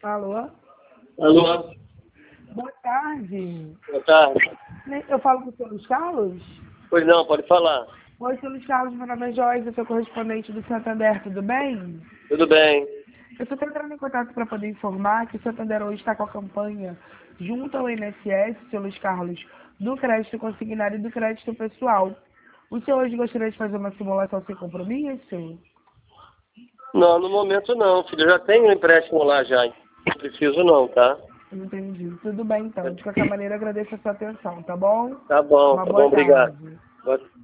Alô? Alô? Boa tarde. Boa tarde. Eu falo com o senhor Luiz Carlos? Pois não, pode falar. Oi, senhor Luiz Carlos, meu nome é Joyce, eu sou correspondente do Santander, tudo bem? Tudo bem. Eu estou entrando em contato para poder informar que o Santander hoje está com a campanha junto ao INSS, senhor Luiz Carlos, do crédito consignado e do crédito pessoal. O senhor hoje gostaria de fazer uma simulação sem compromisso? Não, no momento não, filho. Eu já tenho um empréstimo lá já. Não preciso não, tá? Entendi. Tudo bem, então. De qualquer maneira, agradeço a sua atenção, tá bom? Tá bom, Uma boa obrigado. tarde. Boa